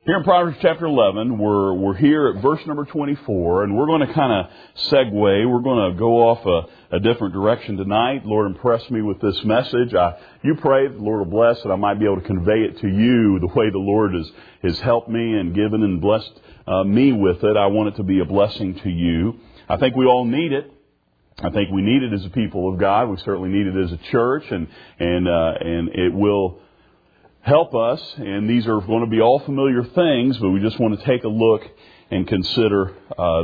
Here in Proverbs chapter 11, we're here at verse number 24, and we're going to kind of segue. We're going to go off a different direction tonight. Lord, impress me with this message. You pray that the Lord will bless that I might be able to convey it to you the way the Lord has helped me and given and blessed me with it. I want it to be a blessing to you. I think we all need it. I think we need it as a people of God. We certainly need it as a church, and it will help us, and these are going to be all familiar things, but we just want to take a look and consider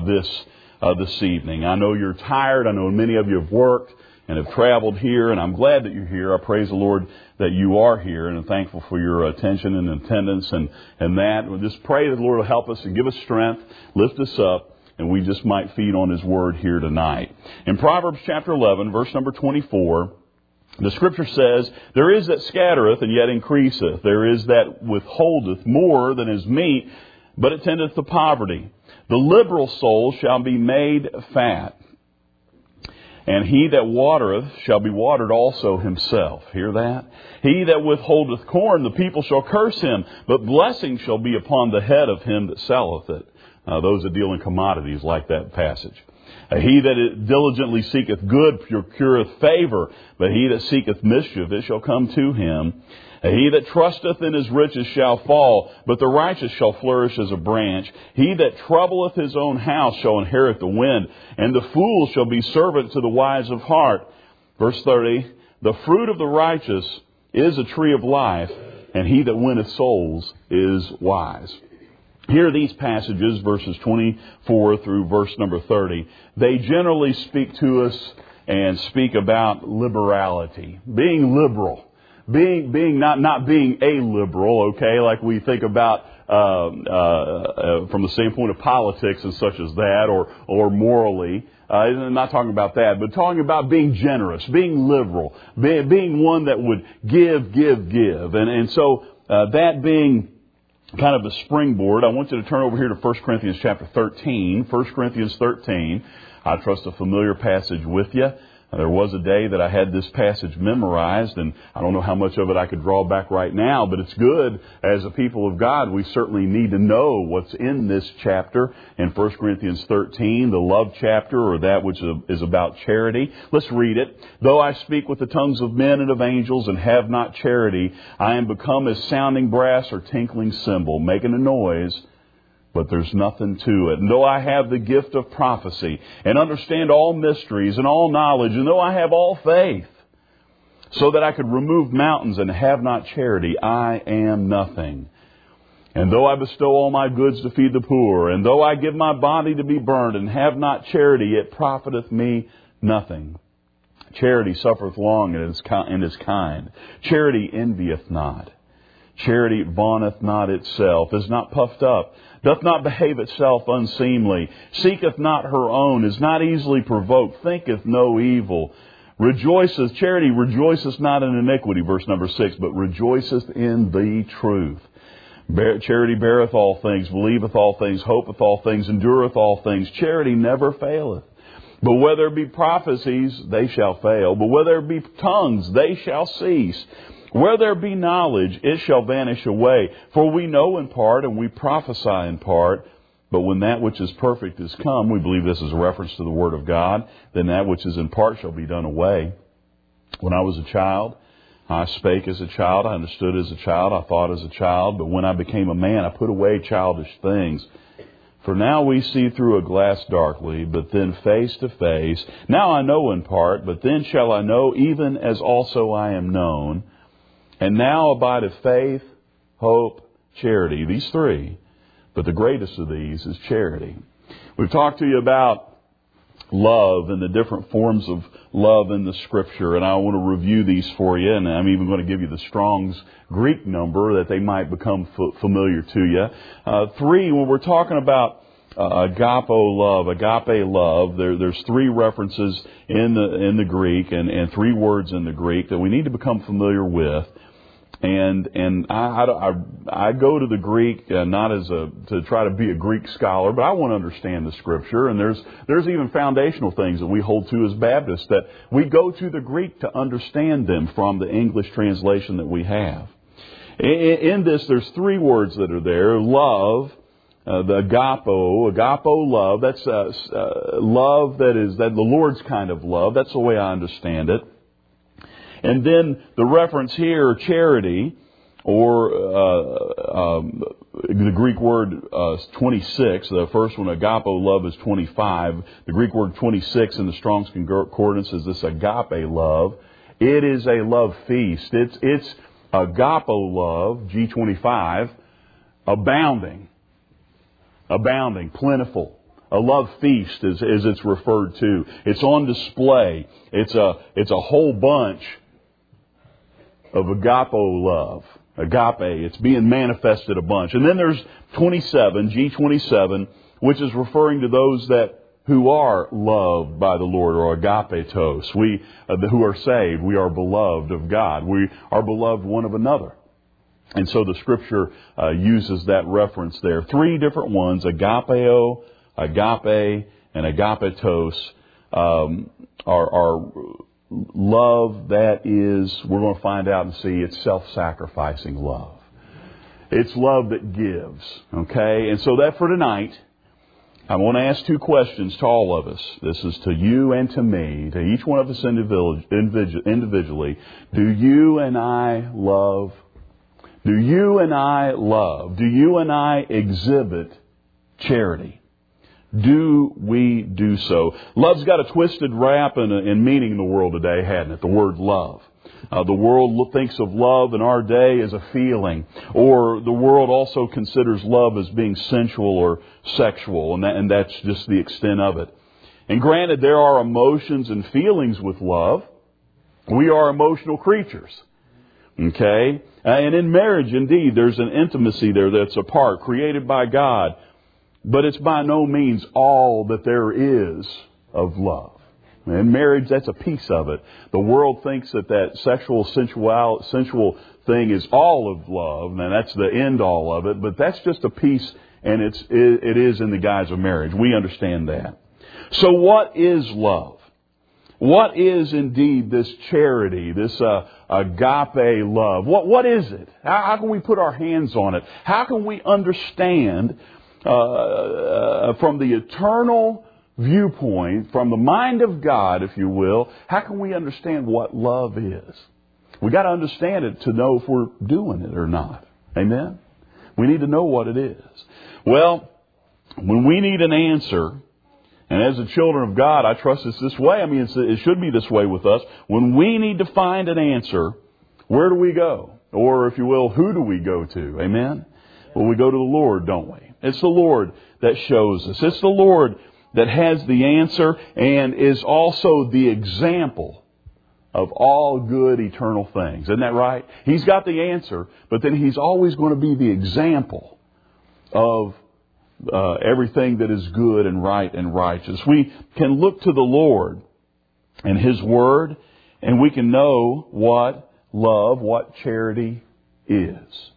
this evening. I know you're tired. I know many of you have worked and have traveled here, and I'm glad that you're here. I praise the Lord that you are here, and I'm thankful for your attention and attendance and that. We'll just pray that the Lord will help us and give us strength, lift us up, and we just might feed on His Word here tonight. In Proverbs chapter 11, verse number 24, the Scripture says, "There is that scattereth and yet increaseth. There is that withholdeth more than is meet, but it tendeth to poverty. The liberal soul shall be made fat, and he that watereth shall be watered also himself." Hear that? "He that withholdeth corn, the people shall curse him, but blessing shall be upon the head of him that selleth it." Those that deal in commodities like that passage. "He that diligently seeketh good procureth favor, but he that seeketh mischief, it shall come to him. He that trusteth in his riches shall fall, but the righteous shall flourish as a branch. He that troubleth his own house shall inherit the wind, and the fool shall be servant to the wise of heart." Verse 30, "The fruit of the righteous is a tree of life, and he that winneth souls is wise." Here, these passages, verses 24 through verse number 30, they generally speak to us and speak about liberality, being liberal, being not being illiberal, okay, like we think about from the standpoint of politics and such as that, or morally. I'm not talking about that, but talking about being generous, being liberal, being one that would give, and so that being kind of a springboard, I want you to turn over here to 1 Corinthians chapter 13. 1 Corinthians 13. I trust a familiar passage with you. There was a day that I had this passage memorized, and I don't know how much of it I could draw back right now, but it's good. As a people of God, we certainly need to know what's in this chapter in 1 Corinthians 13, the love chapter, or that which is about charity. Let's read it. "Though I speak with the tongues of men and of angels and have not charity, I am become as sounding brass or tinkling cymbal," making a noise, but there's nothing to it. "And though I have the gift of prophecy and understand all mysteries and all knowledge, and though I have all faith, so that I could remove mountains and have not charity, I am nothing. And though I bestow all my goods to feed the poor, and though I give my body to be burned and have not charity, it profiteth me nothing. Charity suffereth long and is kind. Charity envieth not. Charity vaunteth not itself, is not puffed up, doth not behave itself unseemly, seeketh not her own, is not easily provoked, thinketh no evil, charity rejoiceth not in iniquity," verse number 6, "but rejoiceth in the truth. Charity beareth all things, believeth all things, hopeth all things, endureth all things. Charity never faileth. But whether it be prophecies, they shall fail. But whether it be tongues, they shall cease. Where there be knowledge, it shall vanish away. For we know in part, and we prophesy in part. But when that which is perfect is come," we believe this is a reference to the Word of God, "then that which is in part shall be done away. When I was a child, I spake as a child, I understood as a child, I thought as a child. But when I became a man, I put away childish things. For now we see through a glass darkly, but then face to face. Now I know in part, but then shall I know, even as also I am known. And now abideth faith, hope, charity." These three. But the greatest of these is charity. We've talked to you about love and the different forms of love in the Scripture, and I want to review these for you, and I'm even going to give you the Strong's Greek number that they might become familiar to you. 3, when we're talking about agape love, there's 3 references in the Greek and 3 words in the Greek that we need to become familiar with. And I go to the Greek not as to try to be a Greek scholar, but I want to understand the Scripture. And there's even foundational things that we hold to as Baptists that we go to the Greek to understand them from the English translation that we have. In this, there's three words that are there. Love, the agapo love. That's love that the Lord's kind of love. That's the way I understand it. And then the reference here, charity, or the Greek word 26. The first one, agapo love, is 25. The Greek word 26 in the Strong's Concordance is this agape love. It is a love feast. It's agapo love, G25, abounding, plentiful. A love feast, as it's referred to. It's on display. It's a whole bunch of agapo love. Agape, it's being manifested a bunch. And then there's 27, G27, which is referring to those who are loved by the Lord, or agapetos. We who are saved, we are beloved of God. We are beloved one of another. And so the Scripture uses that reference there. Three different ones: agapeo, agape, and agapetos, are love that is, we're going to find out and see, it's self-sacrificing love. It's love that gives. Okay? And so that for tonight, I want to ask two questions to all of us. This is to you and to me, to each one of us individually. Do you and I love? Do you and I love? Do you and I exhibit charity? Do we do so? Love's got a twisted rap and meaning in the world today, hasn't it? The word love. The world thinks of love in our day as a feeling, or the world also considers love as being sensual or sexual, and that's just the extent of it. And granted, there are emotions and feelings with love. We are emotional creatures. Okay? And in marriage, indeed, there's an intimacy there that's a part, created by God. But it's by no means all that there is of love. In marriage, that's a piece of it. The world thinks that sensual thing is all of love, and that's the end all of it. But that's just a piece, and it is in the guise of marriage. We understand that. So what is love? What is indeed this charity, this agape love? What is it? How can we put our hands on it? How can we understand from the eternal viewpoint, from the mind of God, if you will, how can we understand what love is? We got to understand it to know if we're doing it or not. Amen? We need to know what it is. Well, when we need an answer, and as the children of God, I trust it's this way. I mean, it should be this way with us. When we need to find an answer, where do we go? Or, if you will, who do we go to? Amen? Well, we go to the Lord, don't we? It's the Lord that shows us. It's the Lord that has the answer and is also the example of all good eternal things. Isn't that right? He's got the answer, but then He's always going to be the example of everything that is good and right and righteous. We can look to the Lord and His Word, and we can know what love, what charity is.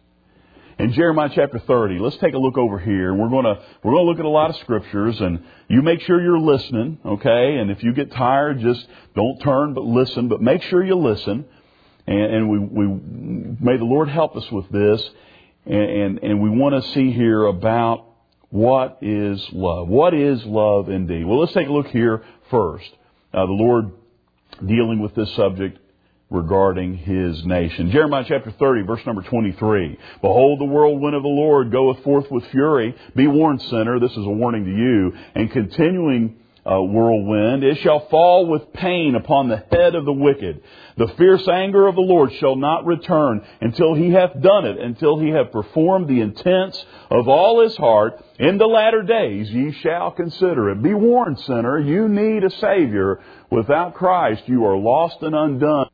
In Jeremiah chapter 30, let's take a look over here. We're going to look at a lot of scriptures, and you make sure you're listening, okay? And if you get tired, just don't turn, but listen. But make sure you listen. And we may the Lord help us with this. And we want to see here about what is love. What is love indeed? Well, let's take a look here first. The Lord dealing with this subject regarding His nation. Jeremiah chapter 30, verse number 23. Behold, the whirlwind of the Lord goeth forth with fury. Be warned, sinner. This is a warning to you. And continuing whirlwind, it shall fall with pain upon the head of the wicked. The fierce anger of the Lord shall not return until He hath done it, until He have performed the intents of all His heart. In the latter days ye shall consider it. Be warned, sinner. You need a Savior. Without Christ, you are lost and undone.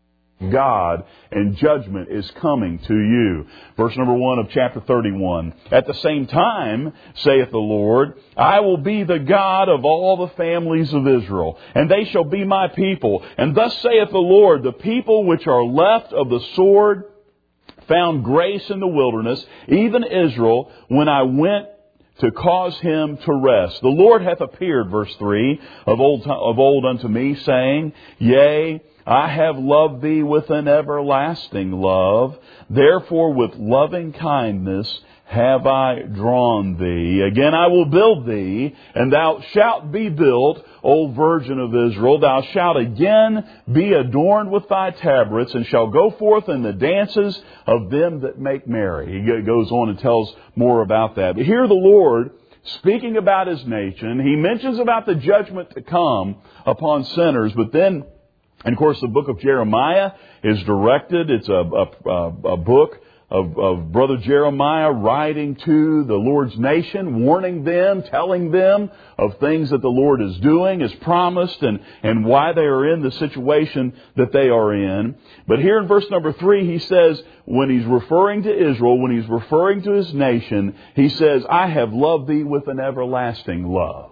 God, and judgment is coming to you. Verse number 1 of chapter 31. At the same time, saith the Lord, I will be the God of all the families of Israel, and they shall be my people. And thus saith the Lord, the people which are left of the sword found grace in the wilderness, even Israel, when I went to cause him to rest. The Lord hath appeared, verse 3, of old unto me, saying, Yea, I have loved thee with an everlasting love. Therefore with loving kindness have I drawn thee. Again I will build thee, and thou shalt be built, O Virgin of Israel. Thou shalt again be adorned with thy tabrets, and shall go forth in the dances of them that make merry. He goes on and tells more about that. But here the Lord, speaking about His nation, He mentions about the judgment to come upon sinners, but then, and of course, the book of Jeremiah is directed. It's a book of Brother Jeremiah writing to the Lord's nation, warning them, telling them of things that the Lord is doing, has promised, and why they are in the situation that they are in. But here in verse number 3, he says, when he's referring to Israel, when he's referring to his nation, he says, I have loved thee with an everlasting love.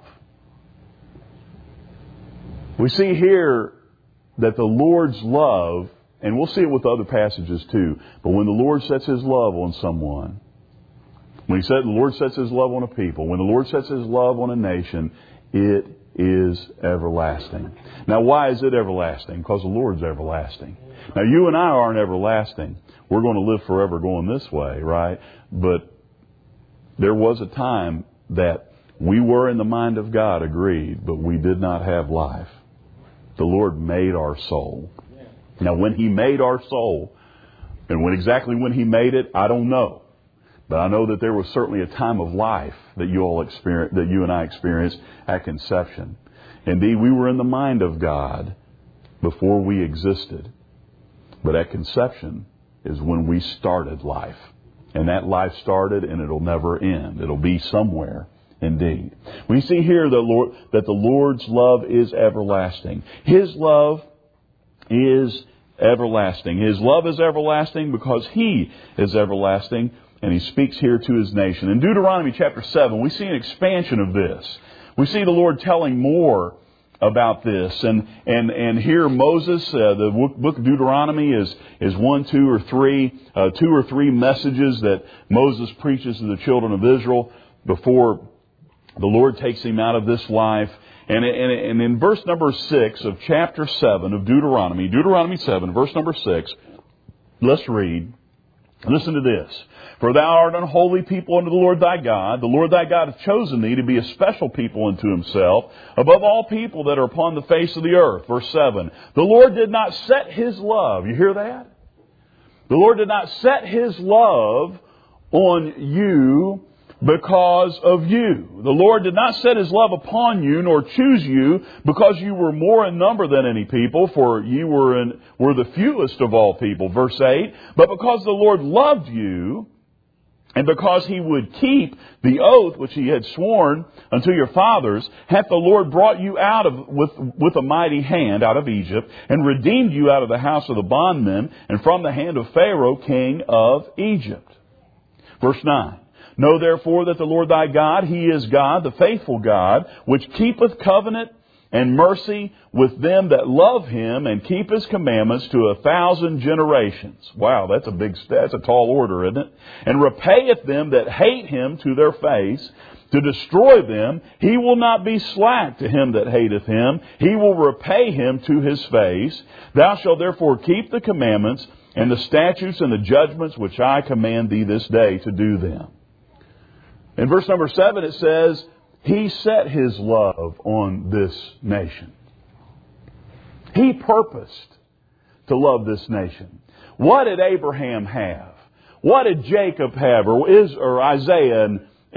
We see here that the Lord's love, and we'll see it with other passages too, but when the Lord sets His love on someone, when the Lord sets His love on a people, when the Lord sets His love on a nation, it is everlasting. Now why is it everlasting? Because the Lord's everlasting. Now you and I aren't everlasting. We're going to live forever going this way, right? But there was a time that we were in the mind of God, agreed, but we did not have life. The Lord made our soul. Now, when He made our soul, and exactly when He made it, I don't know. But I know that there was certainly a time of life that you and I experienced at conception. Indeed, we were in the mind of God before we existed. But at conception is when we started life. And that life started, and it'll never end. It'll be somewhere. Indeed. We see here that the Lord's love is everlasting. His love is everlasting. His love is everlasting because He is everlasting, and He speaks here to His nation. In Deuteronomy chapter 7, we see an expansion of this. We see the Lord telling more about this. And here Moses, the book of Deuteronomy is two or three messages that Moses preaches to the children of Israel before the Lord takes him out of this life. And in verse number 6 of chapter 7 of Deuteronomy 7, verse number 6, let's read. Listen to this. For thou art an holy people unto the Lord thy God. The Lord thy God hath chosen thee to be a special people unto Himself, above all people that are upon the face of the earth. Verse 7. The Lord did not set His love. You hear that? The Lord did not set His love on you because of you. The Lord did not set His love upon you, nor choose you, because you were more in number than any people, for you were the fewest of all people. Verse 8. But because the Lord loved you, and because He would keep the oath which He had sworn unto your fathers, hath the Lord brought you out with a mighty hand out of Egypt, and redeemed you out of the house of the bondmen, and from the hand of Pharaoh, king of Egypt. Verse 9. Know therefore that the Lord thy God, He is God, the faithful God, which keepeth covenant and mercy with them that love Him, and keep His commandments to 1,000 generations. Wow, that's a tall order, isn't it? And repayeth them that hate Him to their face, to destroy them. He will not be slack to him that hateth Him. He will repay him to his face. Thou shalt therefore keep the commandments and the statutes and the judgments which I command thee this day to do them. In verse number 7 it says, He set His love on this nation. He purposed to love this nation. What did Abraham have? What did Jacob have? Or Isaiah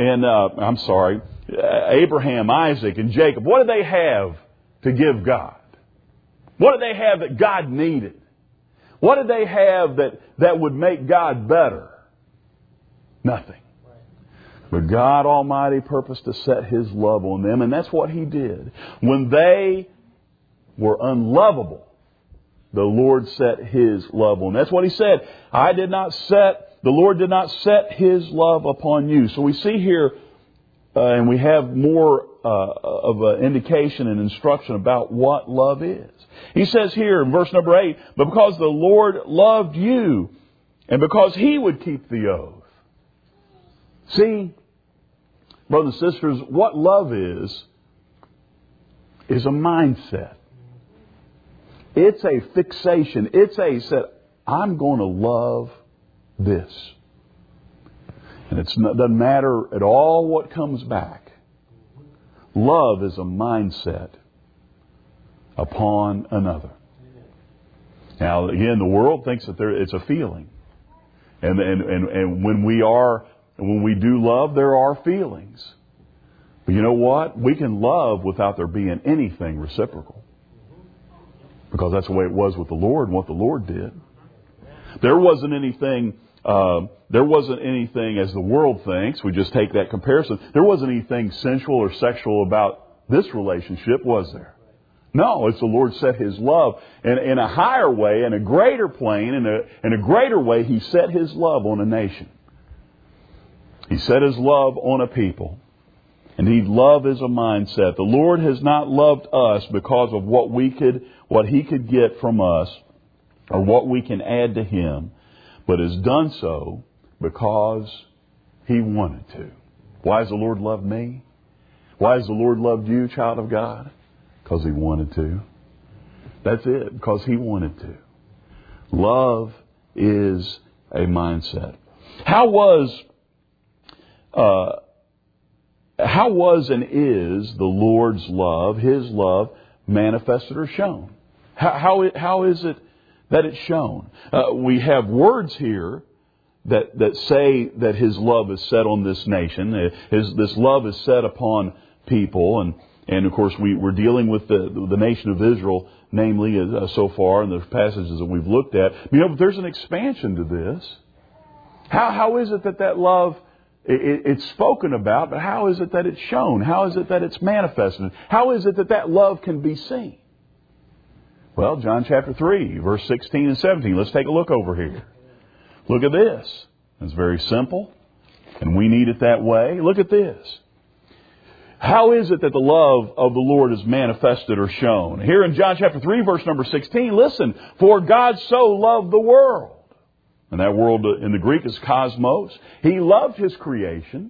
Abraham, Isaac, and Jacob. What did they have to give God? What did they have that God needed? What did they have that would make God better? Nothing. But God Almighty purposed to set His love on them, and that's what He did. When they were unlovable, the Lord set His love on them. That's what He said. The Lord did not set His love upon you. So we see here, and we have more of an indication and instruction about what love is. He says here in verse number 8, but because the Lord loved you, and because He would keep the oath. See, Brothers and sisters, what love is a mindset. It's a fixation. It's a set, I'm going to love this. And it doesn't matter at all what comes back. Love is a mindset upon another. Now, again, the world thinks that it's a feeling. And when we do love, there are feelings. But you know what? We can love without there being anything reciprocal. Because that's the way it was with the Lord and what the Lord did. There wasn't anything as the world thinks. We just take that comparison. There wasn't anything sensual or sexual about this relationship, was there? No, it's the Lord set His love in a higher way, in a greater plane, in a greater way. He set His love on a nation. He set His love on a people. Indeed, love is a mindset. The Lord has not loved us because of what He could get from us or what we can add to Him, but has done so because He wanted to. Why has the Lord loved me? Why has the Lord loved you, child of God? Because He wanted to. That's it, because He wanted to. Love is a mindset. How was and is the Lord's love, His love, manifested or shown? How is it that it's shown? We have words here that say that His love is set on this nation. This love is set upon people. And of course, we're dealing with the nation of Israel, namely, so far in the passages that we've looked at. But there's an expansion to this. How is it that love... It's spoken about, but how is it that it's shown? How is it that it's manifested? How is it that love can be seen? Well, John chapter 3, verse 16 and 17. Let's take a look over here. Look at this. It's very simple, and we need it that way. Look at this. How is it that the love of the Lord is manifested or shown? Here in John chapter 3, verse number 16, listen. For God so loved the world. And that world in the Greek is cosmos. He loved His creation.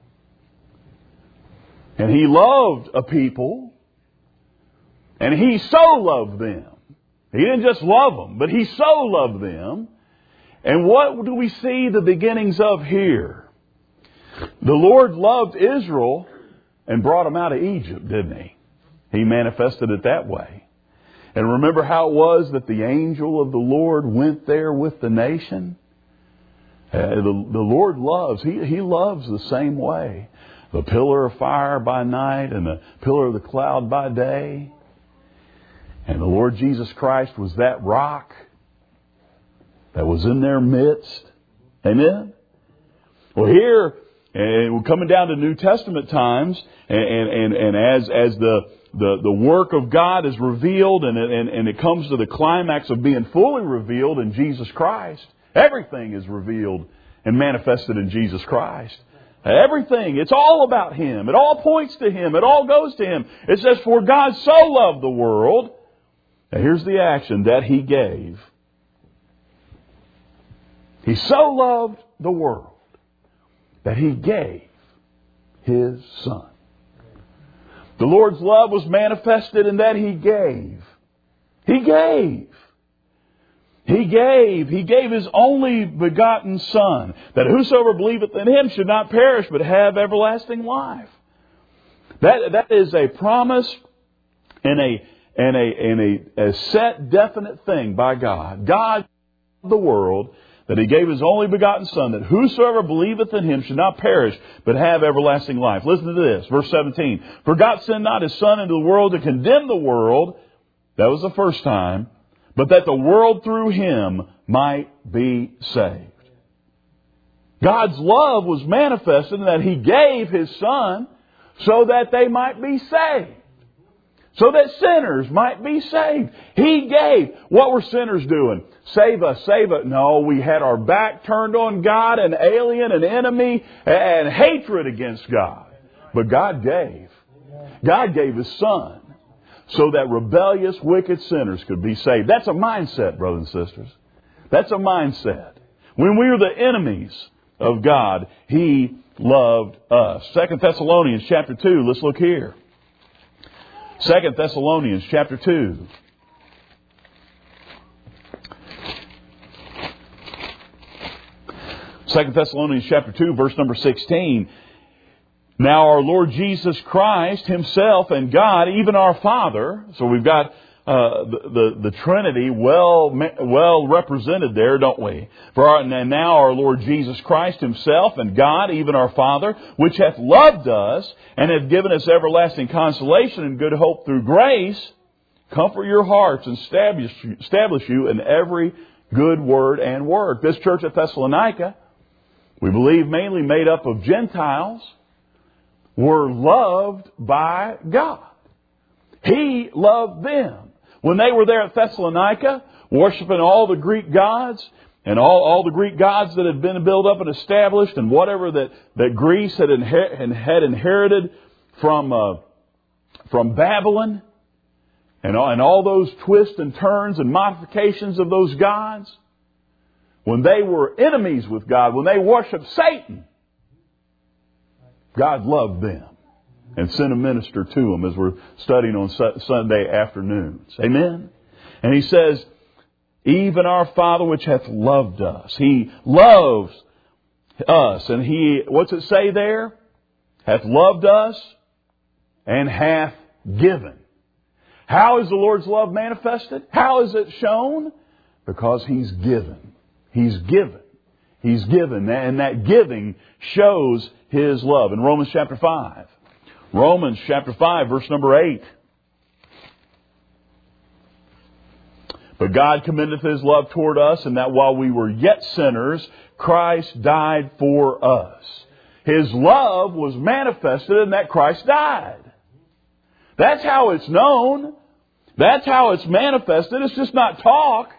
And He loved a people. And He so loved them. He didn't just love them, but He so loved them. And what do we see the beginnings of here? The Lord loved Israel and brought them out of Egypt, didn't He? He manifested it that way. And remember how it was that the angel of the Lord went there with the nation? The Lord loves. He loves the same way. The pillar of fire by night and the pillar of the cloud by day. And the Lord Jesus Christ was that rock that was in their midst. Amen? Well, here, and we're coming down to New Testament times, and as the work of God is revealed and it comes to the climax of being fully revealed in Jesus Christ. Everything is revealed and manifested in Jesus Christ. Everything. It's all about Him. It all points to Him. It all goes to Him. It says, for God so loved the world. Now here's the action that He gave. He so loved the world that He gave His Son. The Lord's love was manifested in that He gave. He gave. He gave. He gave His only begotten Son, that whosoever believeth in Him should not perish, but have everlasting life. That is a promise and a set, definite thing by God. God loved the world, that He gave His only begotten Son, that whosoever believeth in Him should not perish, but have everlasting life. Listen to this, verse 17. For God sent not His Son into the world to condemn the world. That was the first time. But that the world through Him might be saved. God's love was manifested in that He gave His Son so that they might be saved. So that sinners might be saved. He gave. What were sinners doing? Save us, save us. No, we had our back turned on God, an alien, an enemy, and hatred against God. But God gave. God gave His Son so that rebellious, wicked sinners could be saved. That's a mindset, brothers and sisters. That's a mindset. When we were the enemies of God, He loved us. 2 Thessalonians chapter 2. Let's look here. 2 Thessalonians chapter 2. Second Thessalonians chapter 2, verse number 16. Now our Lord Jesus Christ Himself and God, even our Father. So we've got the Trinity well represented there, don't we? And now our Lord Jesus Christ Himself and God, even our Father, which hath loved us and hath given us everlasting consolation and good hope through grace, comfort your hearts and establish you in every good word and work. This church at Thessalonica, we believe mainly made up of Gentiles, were loved by God. He loved them. When they were there at Thessalonica, worshiping all the Greek gods, and all the Greek gods that had been built up and established, and whatever that Greece had inherited from Babylon, and all those twists and turns and modifications of those gods, when they were enemies with God, when they worshiped Satan, God loved them and sent a minister to them, as we're studying on Sunday afternoons. Amen? And He says, even our Father which hath loved us. He loves us. And He, what's it say there? Hath loved us and hath given. How is the Lord's love manifested? How is it shown? Because He's given. He's given. He's given. And that giving shows His love. In Romans chapter 5. Romans chapter 5, verse number 8. But God commendeth His love toward us, in that while we were yet sinners, Christ died for us. His love was manifested in that Christ died. That's how it's known. That's how it's manifested. It's just not talk.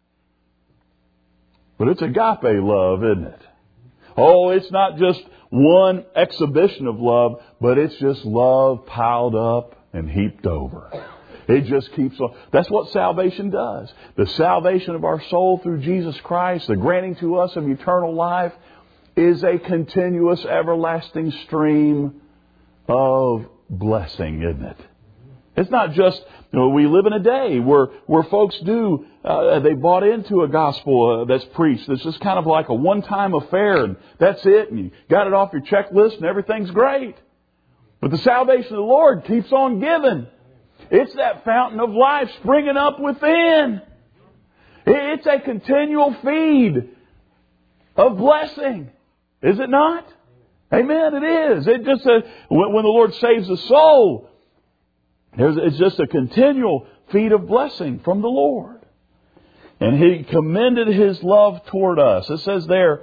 But it's agape love, isn't it? Oh, it's not just one exhibition of love, but it's just love piled up and heaped over. It just keeps on. That's what salvation does. The salvation of our soul through Jesus Christ, the granting to us of eternal life, is a continuous, everlasting stream of blessing, isn't it? It's not just, we live in a day where folks they bought into a gospel that's preached. It's just kind of like a one-time affair, and that's it, and you got it off your checklist, and everything's great. But the salvation of the Lord keeps on giving. It's that fountain of life springing up within. It's a continual feed of blessing. Is it not? Amen, it is. It just when the Lord saves a soul, it's just a continual feed of blessing from the Lord. And He commended His love toward us. It says there,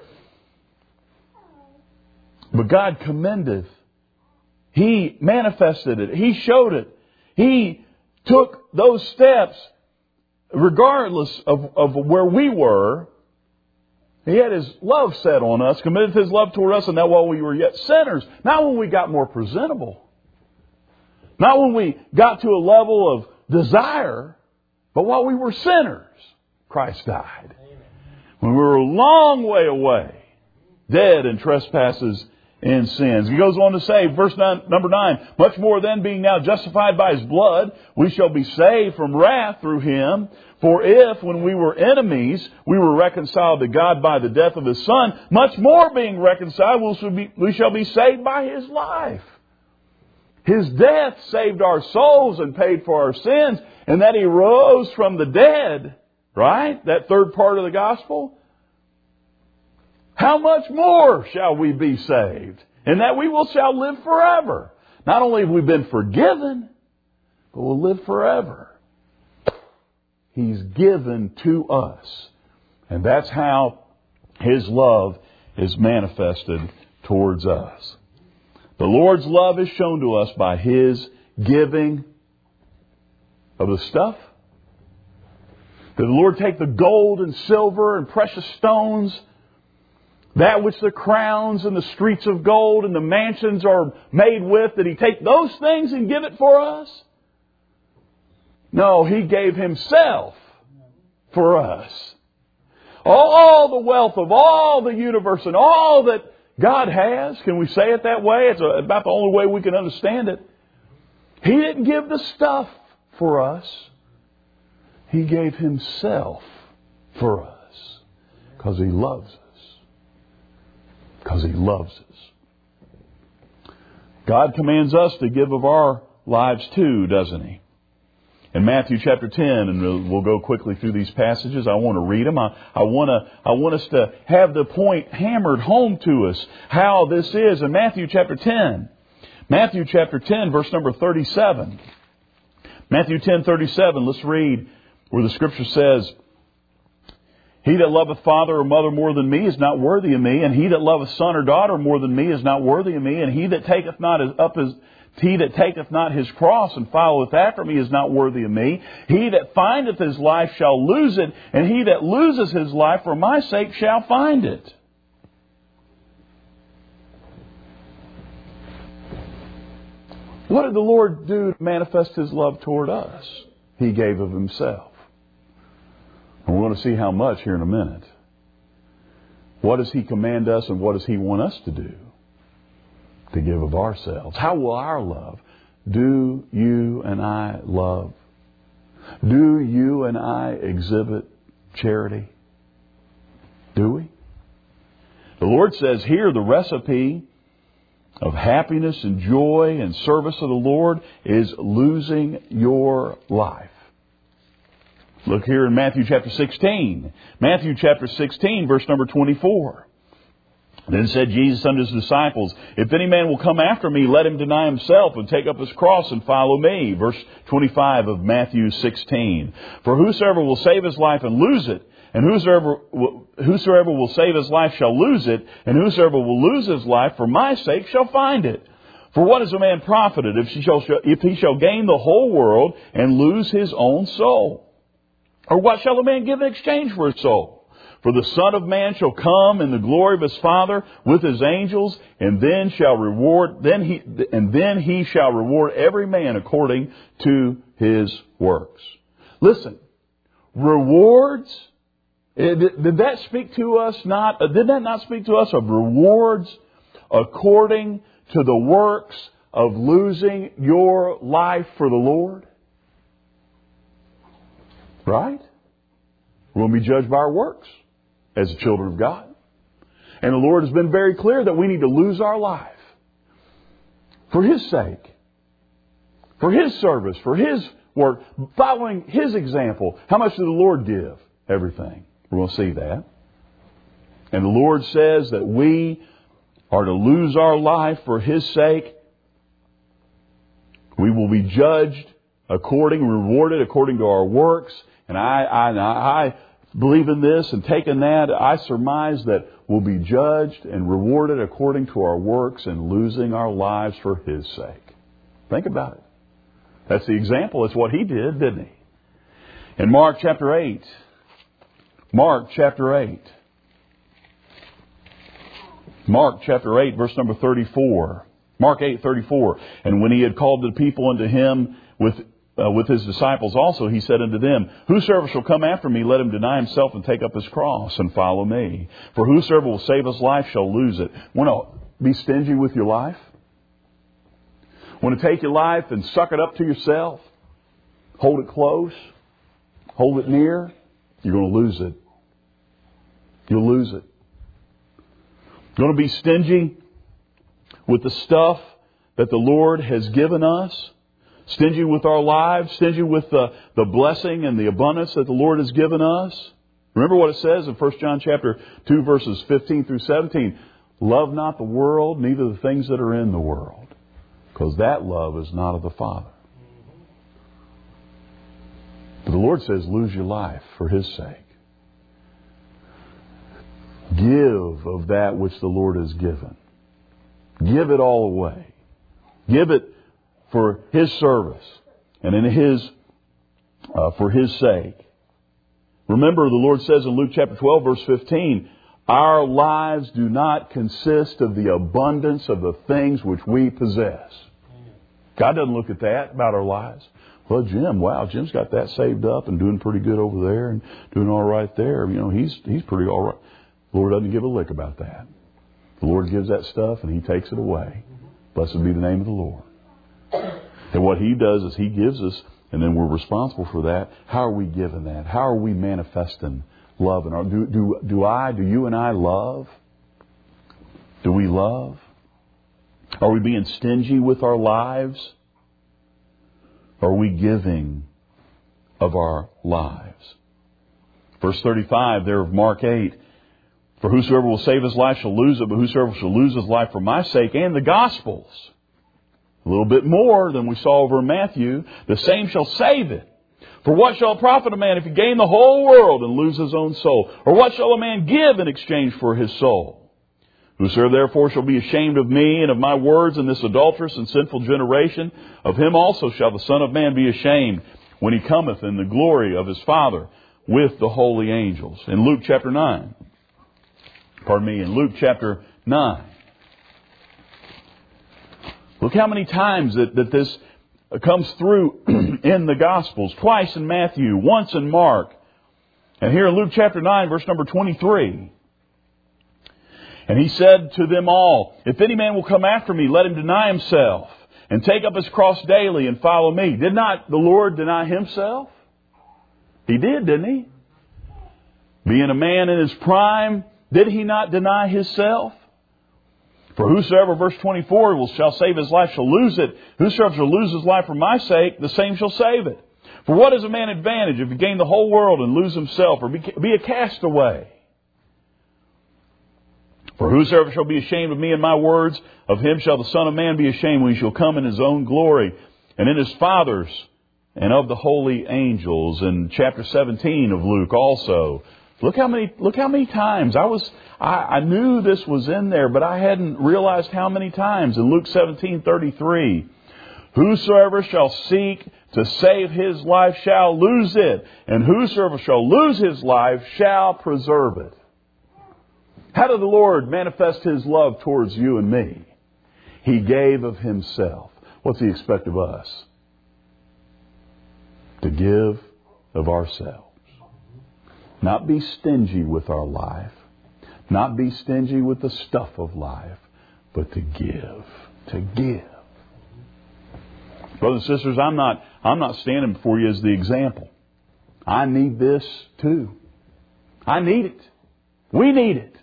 but God commendeth. He manifested it. He showed it. He took those steps regardless of where we were. He had His love set on us, commended His love toward us, and that while we were yet sinners, not when we got more presentable, not when we got to a level of desire, but while we were sinners, Christ died. When we were a long way away, dead in trespasses and sins. He goes on to say, verse number 9, much more then, being now justified by His blood, we shall be saved from wrath through Him. For if, when we were enemies, we were reconciled to God by the death of His Son, much more being reconciled, we shall be saved by His life. His death saved our souls and paid for our sins, and that He rose from the dead, right? That third part of the gospel. How much more shall we be saved? And that we shall live forever. Not only have we been forgiven, but we'll live forever. He's given to us. And that's how His love is manifested towards us. The Lord's love is shown to us by His giving of the stuff. Did the Lord take the gold and silver and precious stones, that which the crowns and the streets of gold and the mansions are made with, did He take those things and give it for us? No, He gave Himself for us. All the wealth of all the universe and all that God has. Can we say it that way? It's about the only way we can understand it. He didn't give the stuff for us. He gave Himself for us because He loves us. Because He loves us. God commands us to give of our lives too, doesn't He? In Matthew chapter 10, and we'll go quickly through these passages. I want to read them. I want us to have the point hammered home to us how this is. In Matthew chapter 10, verse number 37. Matthew 10:37, let's read where the Scripture says, He that loveth father or mother more than me is not worthy of me, and he that loveth son or daughter more than me is not worthy of me, and he that taketh not his cross and followeth after me is not worthy of me. He that findeth his life shall lose it, and he that loses his life for my sake shall find it. What did the Lord do to manifest His love toward us? He gave of Himself. And we're going to see how much here in a minute. What does He command us and what does He want us to do? To give of ourselves. How will our love? Do you and I love? Do you and I exhibit charity? Do we? The Lord says here the recipe of happiness and joy and service of the Lord is losing your life. Look here in Matthew chapter 16. Matthew chapter 16, verse number 24. Then said Jesus unto His disciples, If any man will come after me, let him deny himself and take up his cross and follow me. Verse 25 of Matthew 16. For whosoever will save his life and lose it, and whosoever will save his life shall lose it, and whosoever will lose his life for my sake shall find it. For what is a man profited if he shall gain the whole world and lose his own soul? Or what shall a man give in exchange for his soul? For the Son of Man shall come in the glory of His Father with His angels, and then he shall reward every man according to his works. Listen, rewards. Did that speak to us? Did that not speak to us of rewards according to the works of losing your life for the Lord? Right? We're going to be judged by our works as the children of God. And the Lord has been very clear that we need to lose our life for His sake, for His service, for His work, following His example. How much did the Lord give? Everything. We're going to see that. And the Lord says that we are to lose our life for His sake. We will be judged rewarded according to our works. And I believe in this and taking that, I surmise that we'll be judged and rewarded according to our works and losing our lives for His sake. Think about it. That's the example. That's what He did, didn't He? In Mark chapter 8. Mark chapter 8, verse number 34. Mark 8:34. And when He had called the people unto Him with His disciples also, He said unto them, Whosoever shall come after me, let him deny himself and take up his cross and follow me. For whosoever will save his life shall lose it. Want to be stingy with your life? Want to take your life and suck it up to yourself? Hold it close? Hold it near? You're going to lose it. You'll lose it. Going to be stingy with the stuff that the Lord has given us. Stingy with our lives. Stingy with the blessing and the abundance that the Lord has given us. Remember what it says in 1 John chapter 2 verses 15 through 17. Love not the world, neither the things that are in the world. Because that love is not of the Father. But the Lord says, lose your life for His sake. Give of that which the Lord has given. Give it all away. Give it for His service and for His sake. Remember, the Lord says in Luke chapter 12, verse 15, our lives do not consist of the abundance of the things which we possess. God doesn't look at that about our lives. Well, Jim's got that saved up and doing pretty good over there and doing all right there. He's pretty all right. The Lord doesn't give a lick about that. The Lord gives that stuff and He takes it away. Blessed be the name of the Lord. And what He does is He gives us, and then we're responsible for that. How are we giving that? How are we manifesting love? And do you and I love? Do we love? Are we being stingy with our lives? Are we giving of our lives? Verse 35 there of Mark 8. For whosoever will save his life shall lose it, but whosoever shall lose his life for my sake and the gospel's. A little bit more than we saw over in Matthew. The same shall save it. For what shall it profit a man if he gain the whole world and lose his own soul? Or what shall a man give in exchange for his soul? Whosoever therefore shall be ashamed of me and of my words in this adulterous and sinful generation, of him also shall the Son of Man be ashamed when He cometh in the glory of His Father with the holy angels. In Luke chapter 9. In Luke chapter 9. Look how many times that this comes through in the Gospels. Twice in Matthew, once in Mark. And here in Luke chapter 9, verse number 23. And He said to them all, if any man will come after me, let him deny himself and take up his cross daily and follow me. Did not the Lord deny Himself? He did, didn't He? Being a man in his prime, did He not deny Himself? For whosoever, verse 24, shall save his life shall lose it. Whosoever shall lose his life for my sake, the same shall save it. For what is a man advantage if he gain the whole world and lose himself, or be a castaway? For whosoever shall be ashamed of me and my words, of him shall the Son of Man be ashamed when He shall come in His own glory, and in His Father's, and of the holy angels. In chapter 17 of Luke also. Look how many times I knew this was in there, but I hadn't realized how many times. In Luke 17:33, whosoever shall seek to save his life shall lose it, and whosoever shall lose his life shall preserve it. How did the Lord manifest His love towards you and me? He gave of Himself. What's He expect of us? To give of ourselves. Not be stingy with our life. Not be stingy with the stuff of life. But to give. To give. Brothers and sisters, I'm not standing before you as the example. I need this too. I need it. We need it.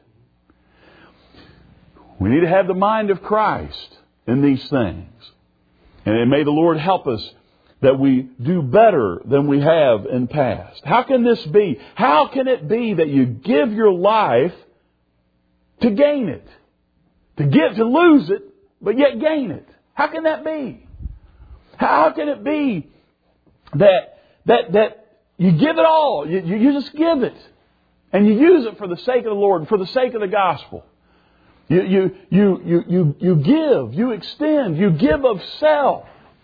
We need to have the mind of Christ in these things. And may the Lord help us that we do better than we have in past. How can this be? How can it be that you give your life to gain it? To lose it, but yet gain it? How can that be? How can it be that you give it all? You just give it. And you use it for the sake of the Lord and for the sake of the gospel. You give, you extend, you give of self.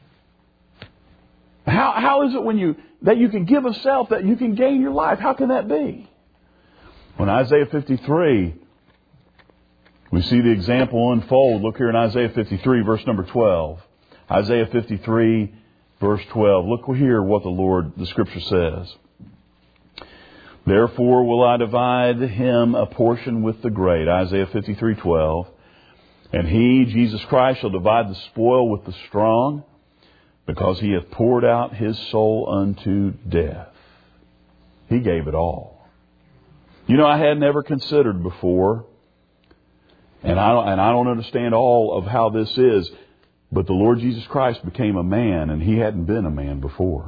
How is it that you can give of self that you can gain your life? How can that be? When Isaiah 53, we see the example unfold. Look here in Isaiah 53, verse number 12. Isaiah 53, verse 12. Look here what the Scripture says. Therefore will I divide him a portion with the great. Isaiah 53:12. And He, Jesus Christ, shall divide the spoil with the strong, because He hath poured out His soul unto death. He gave it all. You know, I had never considered before, and I don't understand all of how this is, but the Lord Jesus Christ became a man, and He hadn't been a man before.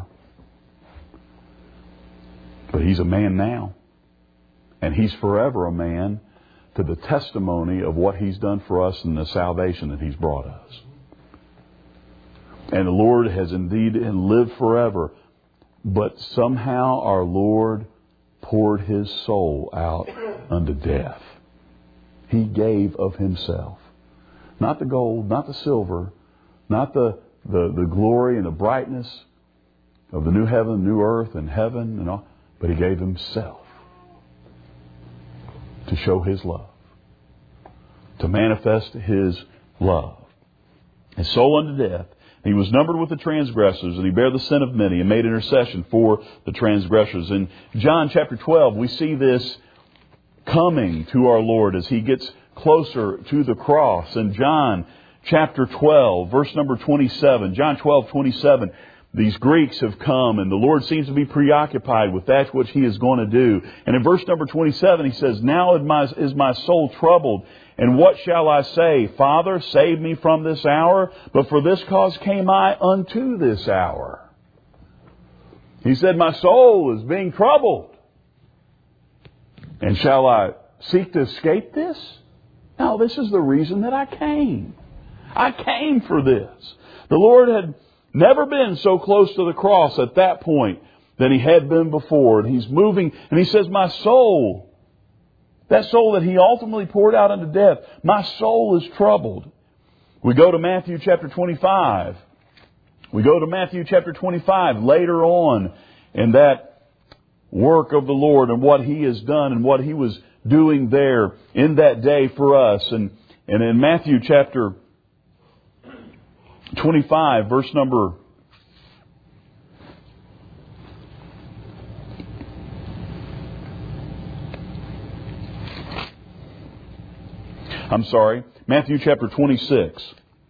But He's a man now. And He's forever a man, to the testimony of what He's done for us and the salvation that He's brought us. And the Lord has indeed lived forever. But somehow our Lord poured His soul out unto death. He gave of Himself. Not the gold, not the silver, not the glory and the brightness of the new heaven, new earth, and heaven and all. But He gave Himself to show His love, to manifest His love. His soul unto death. He was numbered with the transgressors, and He bare the sin of many and made intercession for the transgressors. In John chapter 12, we see this coming to our Lord as He gets closer to the cross. In John chapter 12, verse number 27, John 12:27, these Greeks have come and the Lord seems to be preoccupied with that which He is going to do. And in verse number 27 He says, "Now is my soul troubled, and what shall I say? Father, save me from this hour. But for this cause came I unto this hour." He said, my soul is being troubled. And shall I seek to escape this? No, this is the reason that I came. I came for this. The Lord had never been so close to the cross at that point than He had been before. And He's moving, and He says, my soul, that soul that He ultimately poured out unto death, my soul is troubled. We go to Matthew chapter 25. We go to Matthew chapter 25 later on in that work of the Lord and what He has done and what He was doing there in that day for us. And in Matthew chapter 25, verse number 26.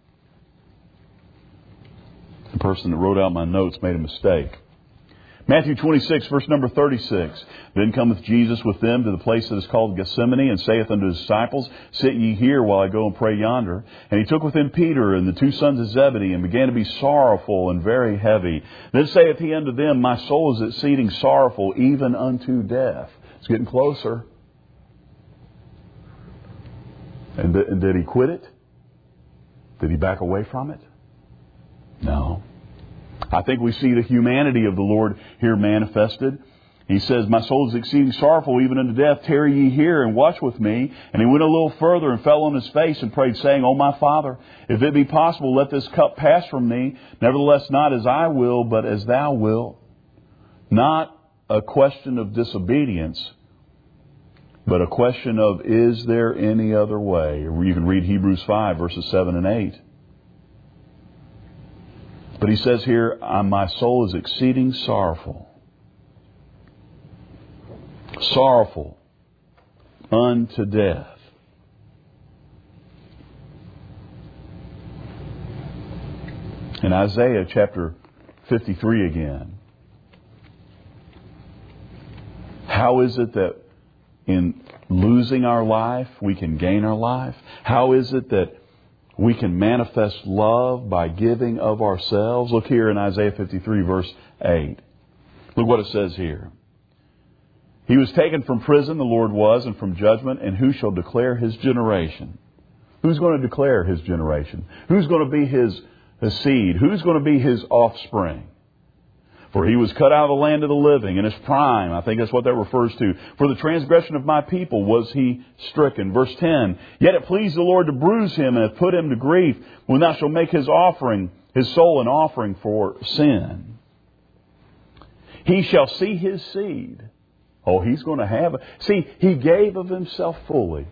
The person that wrote out my notes made a mistake. Matthew 26, verse number 36. Then cometh Jesus with them to the place that is called Gethsemane, and saith unto His disciples, Sit ye here while I go and pray yonder. And He took with Him Peter and the two sons of Zebedee, and began to be sorrowful and very heavy. Then saith He unto them, My soul is exceeding sorrowful, even unto death. It's getting closer. And did He quit it? Did He back away from it? No. I think we see the humanity of the Lord here manifested. He says, My soul is exceeding sorrowful, even unto death. Tarry ye here and watch with me. And He went a little further and fell on His face and prayed, saying, O my Father, if it be possible, let this cup pass from me. Nevertheless, not as I will, but as Thou wilt. Not a question of disobedience, but a question of, is there any other way? You can read Hebrews 5, verses 7 and 8. But He says here, my soul is exceeding sorrowful. Sorrowful unto death. In Isaiah chapter 53 again. How is it that in losing our life, we can gain our life? How is it that we can manifest love by giving of ourselves? Look here in Isaiah 53, verse 8. Look what it says here. He was taken from prison, the Lord was, and from judgment, and who shall declare His generation? Who's going to declare His generation? Who's going to be His seed? Who's going to be His offspring? For He was cut out of the land of the living in His prime. I think that's what that refers to. For the transgression of my people was He stricken. Verse 10. Yet it pleased the Lord to bruise Him and hath put Him to grief, when Thou shalt make His offering, His soul an offering for sin. He shall see His seed. Oh, He's going to have it. See, He gave of Himself fully.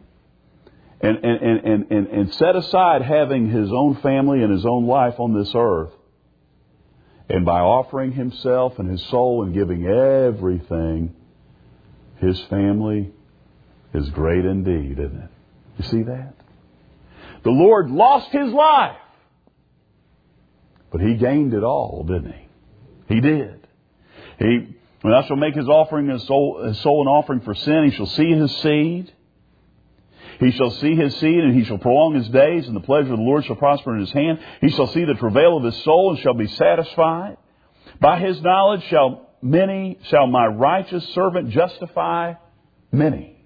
And set aside having His own family and His own life on this earth. And by offering Himself and His soul and giving everything, His family is great indeed, isn't it? You see that? The Lord lost His life, but He gained it all, didn't He? He did. When Thou shalt make His offering, His soul an offering for sin, He shall see His seed. He shall see His seed, and He shall prolong His days, and the pleasure of the Lord shall prosper in His hand. He shall see the travail of His soul, and shall be satisfied. By His knowledge shall my righteous servant justify many.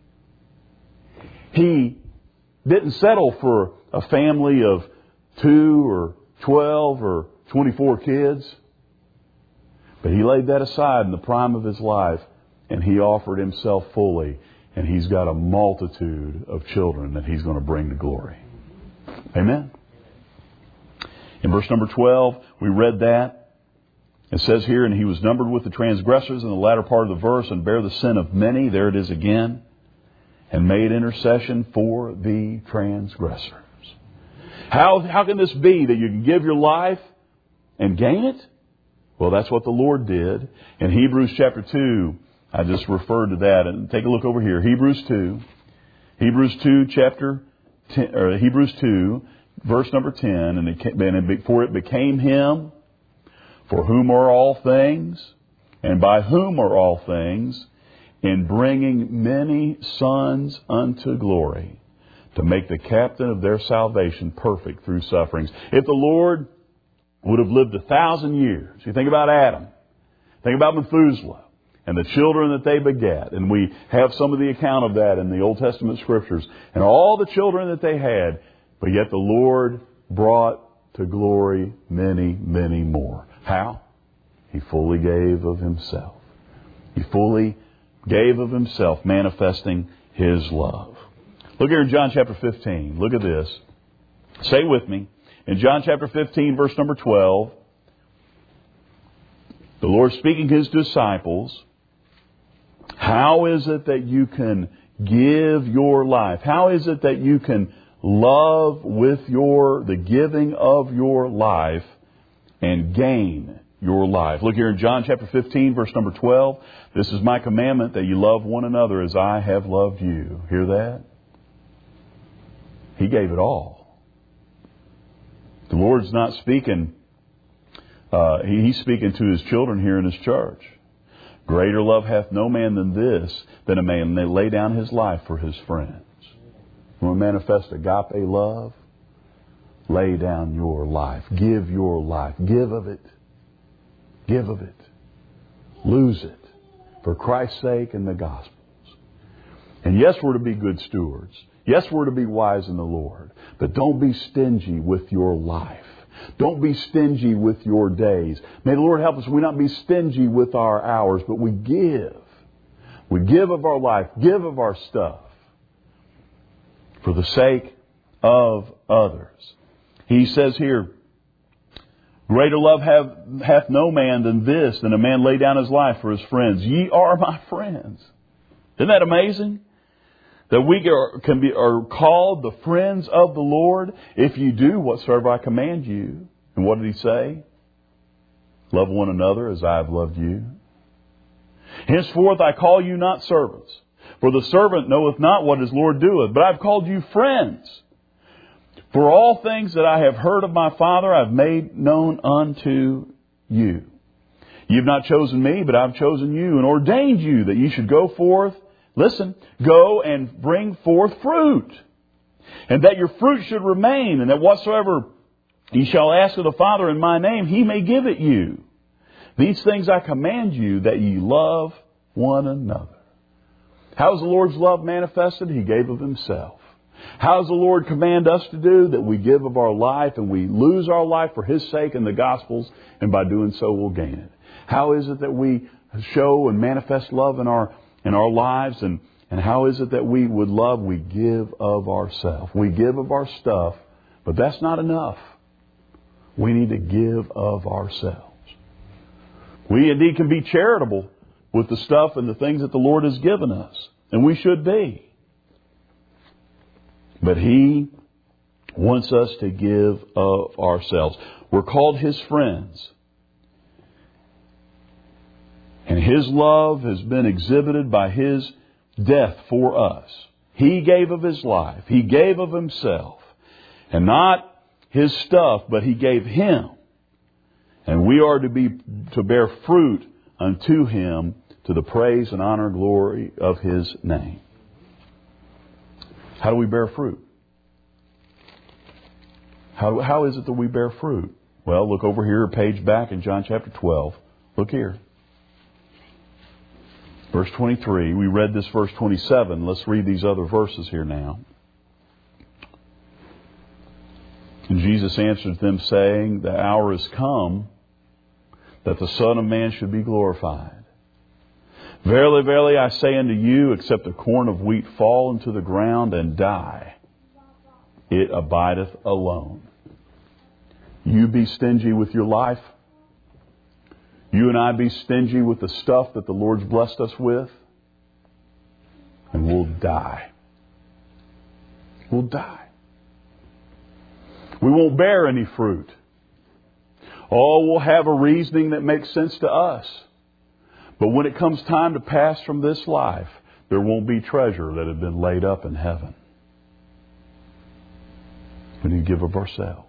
He didn't settle for a family of 2 or 12 or 24 kids. But He laid that aside in the prime of His life, and He offered Himself fully. And He's got a multitude of children that He's going to bring to glory. Amen. In verse number 12, we read that. It says here, and He was numbered with the transgressors in the latter part of the verse, and bare the sin of many. There it is again. And made intercession for the transgressors. How can this be that you can give your life and gain it? Well, that's what the Lord did. In Hebrews chapter 2, I just referred to that. And take a look over here. Hebrews 2. Hebrews 2, chapter Hebrews 2, verse number 10, and for it became Him, for whom are all things, and by whom are all things, in bringing many sons unto glory, to make the captain of their salvation perfect through sufferings. If the Lord would have lived 1,000 years, you think about Adam, think about Methuselah, and the children that they begat, and we have some of the account of that in the Old Testament Scriptures, and all the children that they had, but yet the Lord brought to glory many, many more. How? He fully gave of Himself. He fully gave of Himself, manifesting His love. Look here in John chapter 15. Look at this. Say with me. In John chapter 15, verse number 12, the Lord speaking to His disciples, how is it that you can give your life? How is it that you can love with the giving of your life and gain your life? Look here in John chapter 15, verse number 12. This is my commandment, that you love one another as I have loved you. Hear that? He gave it all. The Lord's not speaking. He's speaking to His children here in His church. Greater love hath no man than this, than a man that lay down his life for his friends. You want to manifest agape love? Lay down your life. Give your life. Give of it. Give of it. Lose it. For Christ's sake and the gospel's. And yes, we're to be good stewards. Yes, we're to be wise in the Lord. But don't be stingy with your life. Don't be stingy with your days. May the Lord help us. We not be stingy with our hours, but we give. We give of our life. Give of our stuff. For the sake of others. He says here, greater love hath no man than this, than a man lay down his life for his friends. Ye are my friends. Isn't that amazing? That we are called the friends of the Lord if you do whatsoever I command you. And what did He say? Love one another as I have loved you. Henceforth I call you not servants, for the servant knoweth not what his Lord doeth, but I have called you friends. For all things that I have heard of my Father I have made known unto you. You have not chosen me, but I have chosen you, and ordained you that you should go forth. Listen, go and bring forth fruit, and that your fruit should remain, and that whatsoever ye shall ask of the Father in my name, He may give it you. These things I command you, that ye love one another. How is the Lord's love manifested? He gave of Himself. How does the Lord command us to do? That we give of our life, and we lose our life for His sake and the gospel's, and by doing so we'll gain it. How is it that we show and manifest love in our lives, and how is it that we would love? We give of ourselves. We give of our stuff, but that's not enough. We need to give of ourselves. We indeed can be charitable with the stuff and the things that the Lord has given us, and we should be. But He wants us to give of ourselves. We're called His friends. And His love has been exhibited by His death for us. He gave of His life. He gave of Himself. And not His stuff, but He gave Him. And we are to bear fruit unto Him, to the praise and honor and glory of His name. How do we bear fruit? How is it that we bear fruit? Well, look over here, a page back in John chapter 12. Look here. Verse 23, we read this verse 27. Let's read these other verses here now. And Jesus answered them, saying, the hour is come that the Son of Man should be glorified. Verily, verily, I say unto you, except a corn of wheat fall into the ground and die, it abideth alone. You be stingy with your life. You and I be stingy with the stuff that the Lord's blessed us with, and we'll die. We'll die. We won't bear any fruit. Oh, we'll have a reasoning that makes sense to us. But when it comes time to pass from this life, there won't be treasure that had been laid up in heaven. We need to give of ourselves.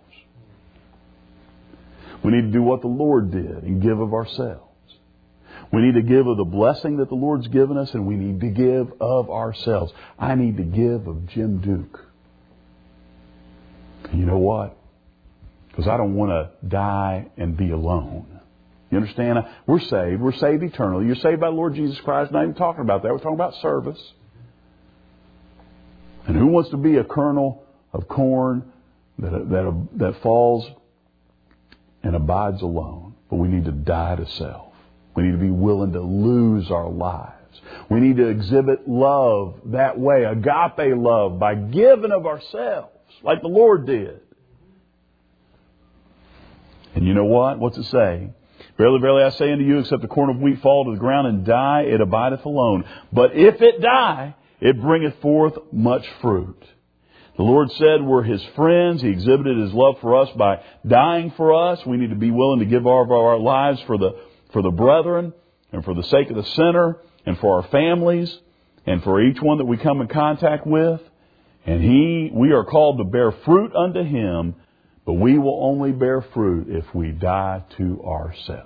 We need to do what the Lord did and give of ourselves. We need to give of the blessing that the Lord's given us, and we need to give of ourselves. I need to give of Jim Duke. And you know what? Because I don't want to die and be alone. You understand? We're saved. We're saved eternally. You're saved by the Lord Jesus Christ. Not even talking about that. We're talking about service. And who wants to be a kernel of corn that falls and abides alone? But we need to die to self. We need to be willing to lose our lives. We need to exhibit love that way, agape love, by giving of ourselves, like the Lord did. And you know what? What's it say? Verily, verily, I say unto you, except the corn of wheat fall to the ground and die, it abideth alone. But if it die, it bringeth forth much fruit. The Lord said we're His friends. He exhibited His love for us by dying for us. We need to be willing to give our lives for the brethren and for the sake of the sinner and for our families and for each one that we come in contact with. And we are called to bear fruit unto Him, but we will only bear fruit if we die to ourselves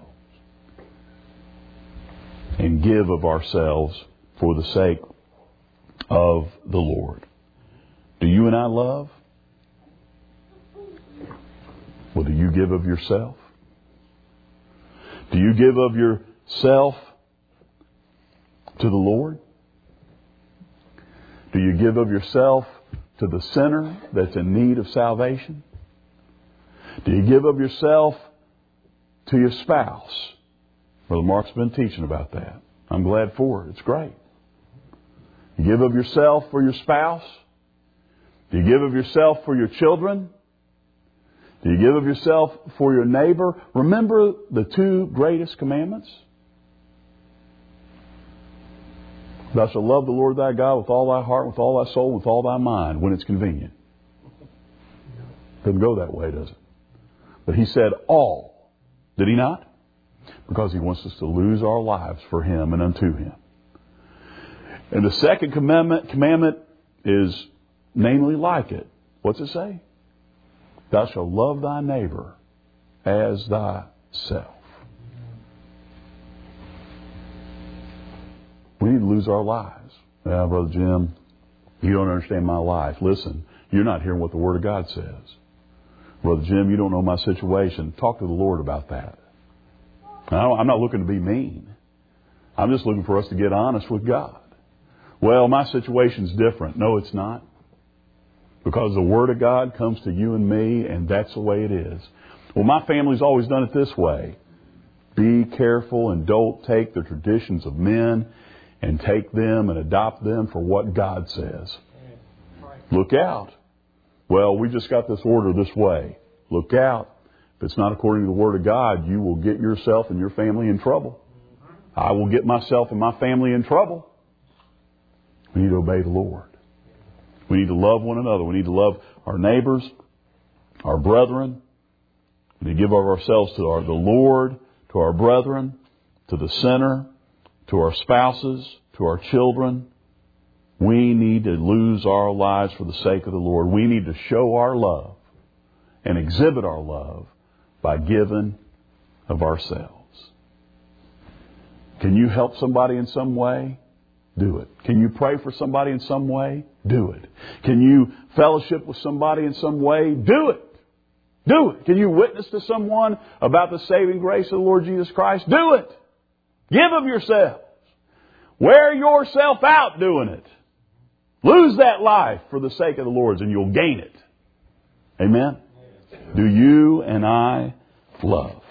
and give of ourselves for the sake of the Lord. Do you and I love? Well, do you give of yourself? Do you give of yourself to the Lord? Do you give of yourself to the sinner that's in need of salvation? Do you give of yourself to your spouse? Brother Mark's been teaching about that. I'm glad for it. It's great. You give of yourself for your spouse? Do you give of yourself for your children? Do you give of yourself for your neighbor? Remember the two greatest commandments? Thou shalt love the Lord thy God with all thy heart, with all thy soul, with all thy mind, when it's convenient. Doesn't go that way, does it? But He said all. Did He not? Because He wants us to lose our lives for Him and unto Him. And the second commandment is namely like it. What's it say? Thou shalt love thy neighbor as thyself. We need to lose our lives. Well, Brother Jim, you don't understand my life. Listen, you're not hearing what the Word of God says. Brother Jim, you don't know my situation. Talk to the Lord about that. I'm not looking to be mean. I'm just looking for us to get honest with God. Well, my situation's different. No, it's not. Because the Word of God comes to you and me, and that's the way it is. Well, my family's always done it this way. Be careful and don't take the traditions of men and take them and adopt them for what God says. Look out. Well, we just got this order this way. Look out. If it's not according to the Word of God, you will get yourself and your family in trouble. I will get myself and my family in trouble. We need to obey the Lord. We need to love one another. We need to love our neighbors, our brethren. We need to give of ourselves to the Lord, to our brethren, to the sinner, to our spouses, to our children. We need to lose our lives for the sake of the Lord. We need to show our love and exhibit our love by giving of ourselves. Can you help somebody in some way? Do it. Can you pray for somebody in some way? Do it. Can you fellowship with somebody in some way? Do it. Do it. Can you witness to someone about the saving grace of the Lord Jesus Christ? Do it. Give of yourselves. Wear yourself out doing it. Lose that life for the sake of the Lord's and you'll gain it. Amen? Do you and I love?